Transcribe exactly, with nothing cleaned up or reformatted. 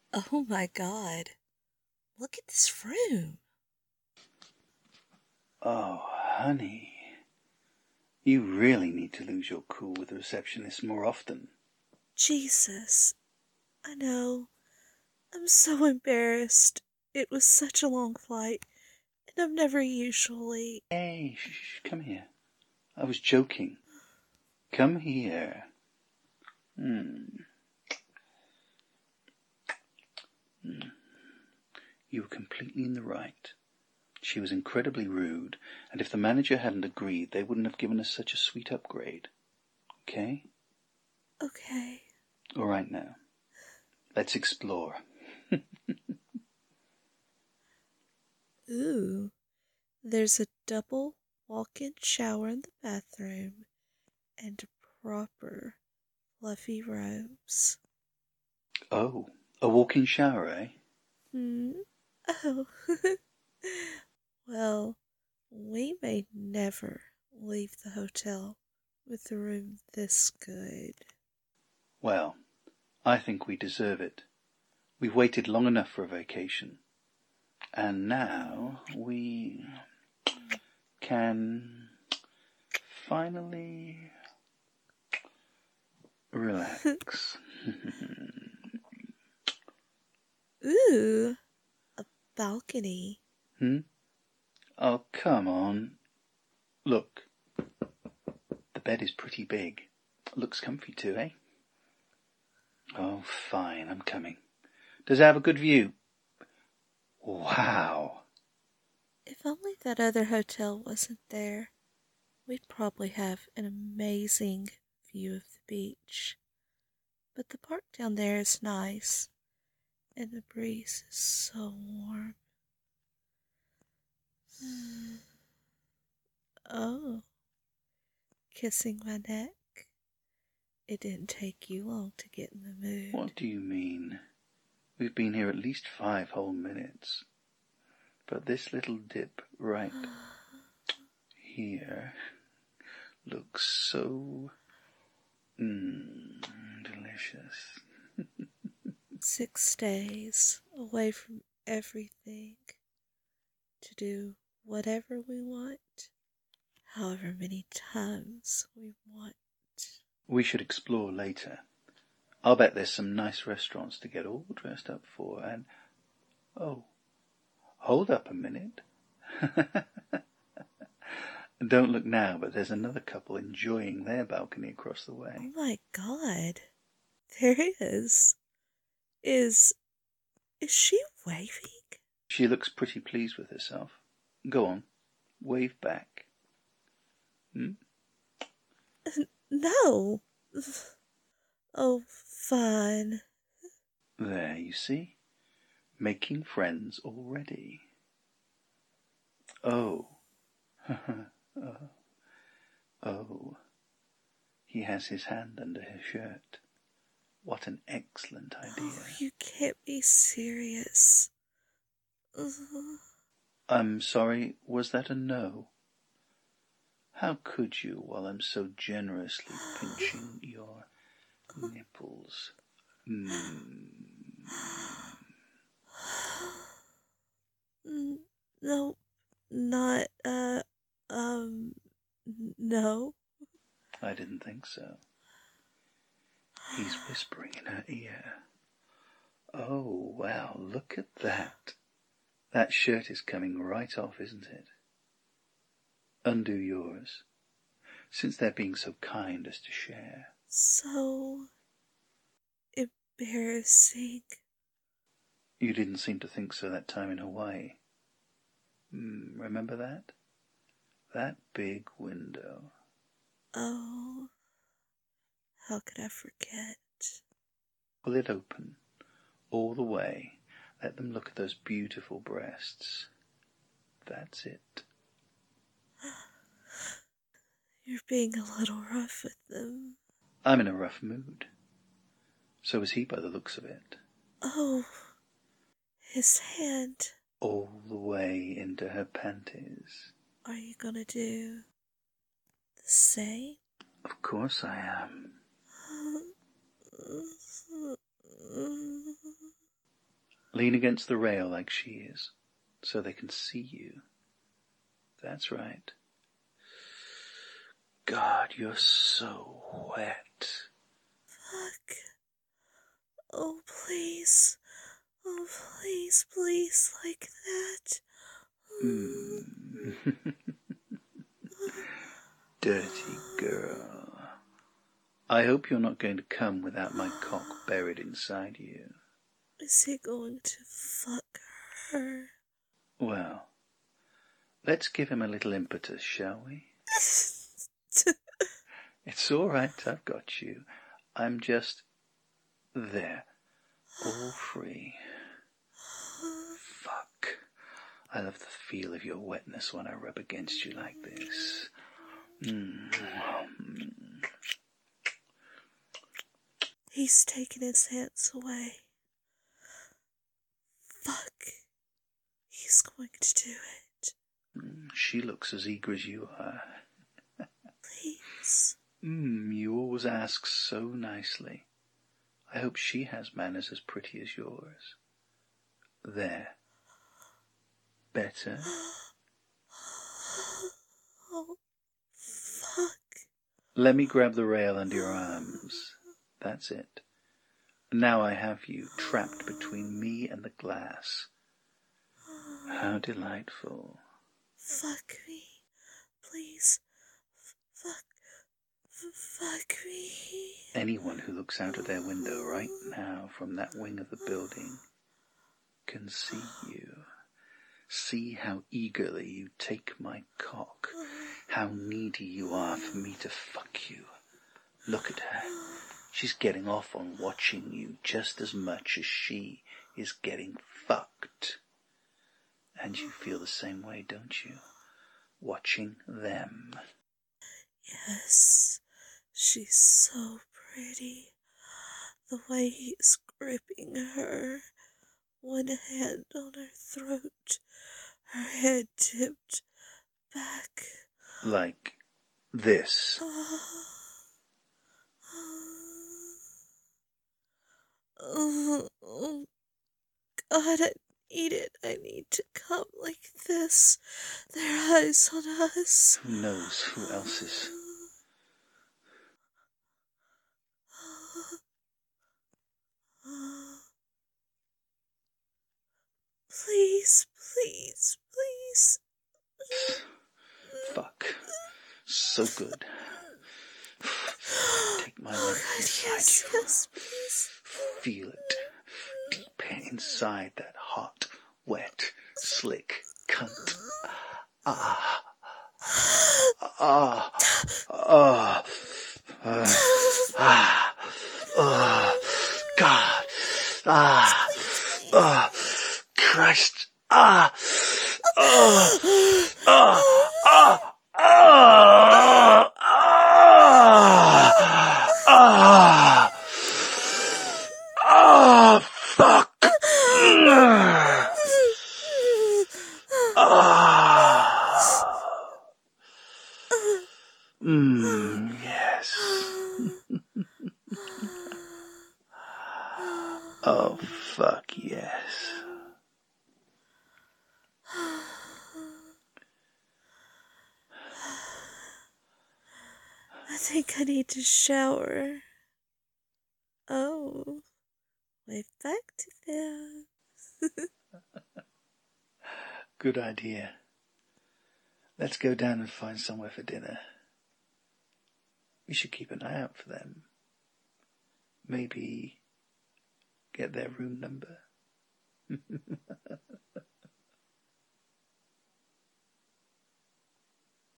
Oh my god. Look at this room. Oh, honey. You really need to lose your cool with the receptionist more often. Jesus. I know. I'm so embarrassed. It was such a long flight, and I'm never usually. Hey, shh, come here. I was joking. Come here. Hmm. Hmm. You were completely in the right. She was incredibly rude, and if the manager hadn't agreed, they wouldn't have given us such a sweet upgrade. Okay? Okay. All right now. Let's explore. Ooh. There's a double walk-in shower in the bathroom and proper fluffy robes. Oh, a walk-in shower, eh? Hmm? Oh. Well, we may never leave the hotel with a room this good. Well, I think we deserve it. We've waited long enough for a vacation. And now we can finally relax. Ooh, a balcony. Hmm? Oh, come on. Look, the bed is pretty big. Looks comfy too, eh? Oh, fine, I'm coming. Does it have a good view? Wow. If only that other hotel wasn't there, we'd probably have an amazing view of the beach. But the park down there is nice, and the breeze is so warm. Oh, kissing my neck? It didn't take you long to get in the mood. What do you mean? We've been here at least five whole minutes. But this little dip right here looks so mm, delicious. Six days away from everything to do whatever we want, however many times we want. We should explore later. I'll bet there's some nice restaurants to get all dressed up for and... Oh, hold up a minute. Don't look now, but there's another couple enjoying their balcony across the way. Oh my god. There is. Is. Is she waving? She looks pretty pleased with herself. Go on, wave back. Hmm? No. Oh, fine. There, you see? Making friends already. Oh. oh. Oh. He has his hand under her shirt. What an excellent idea. Oh, you can't be serious. I'm sorry, was that a no? How could you while I'm so generously pinching your nipples? Mm. No, not, uh, um, no. I didn't think so. He's whispering in her ear. Oh, wow, look at that. That shirt is coming right off, isn't it? Undo yours, since they're being so kind as to share. So embarrassing. You didn't seem to think so that time in Hawaii. Mm, remember that? That big window. Oh, how could I forget? Pull it open, all the way. Let them look at those beautiful breasts. That's it. You're being a little rough with them. I'm in a rough mood. So is he by the looks of it. Oh, his hand. All the way into her panties. Are you gonna do the same? Of course I am. Lean against the rail like she is, so they can see you. That's right. God, you're so wet. Fuck. Oh, please. Oh, please, please, like that. Mm. Dirty girl. I hope you're not going to come without my cock buried inside you. Is he going to fuck her? Well, let's give him a little impetus, shall we? It's all right, I've got you. I'm just there, all free. Fuck. I love the feel of your wetness when I rub against you like this. Mm. He's taken his hands away. Fuck. He's going to do it. She looks as eager as you are. Please. Mm, you always ask so nicely. I hope she has manners as pretty as yours. There. Better? Oh, fuck. Let me grab the rail under your arms. That's it. Now I have you trapped between me and the glass. How delightful. Fuck me. Please. Fuck. Fuck me. Anyone who looks out of their window right now from that wing of the building can see you. See how eagerly you take my cock. How needy you are for me to fuck you. Look at her. She's getting off on watching you just as much as she is getting fucked. And you feel the same way, don't you? Watching them. Yes. She's so pretty. The way he's gripping her. One hand on her throat. Her head tipped back. Like this. Oh, oh, God, I need it. I need to come like this. Their eyes on us. Who knows who else is? Please, please, please. Fuck. So good. Take my leg inside yes, you. yes, please. Feel it. Deep inside that hot, wet, slick cunt. Ah. Ah. Ah. Ah. Ah. Ah. God. Ah. Ah. Christ. Ah. Ah. Ah. Ah. Ah. Ah. Ah. Fuck. Ah. Mmm, yes. Oh, fuck yes. I think I need to shower. Oh, we're back to this. Good idea. Let's go down and find somewhere for dinner. We should keep an eye out for them. Maybe get their room number.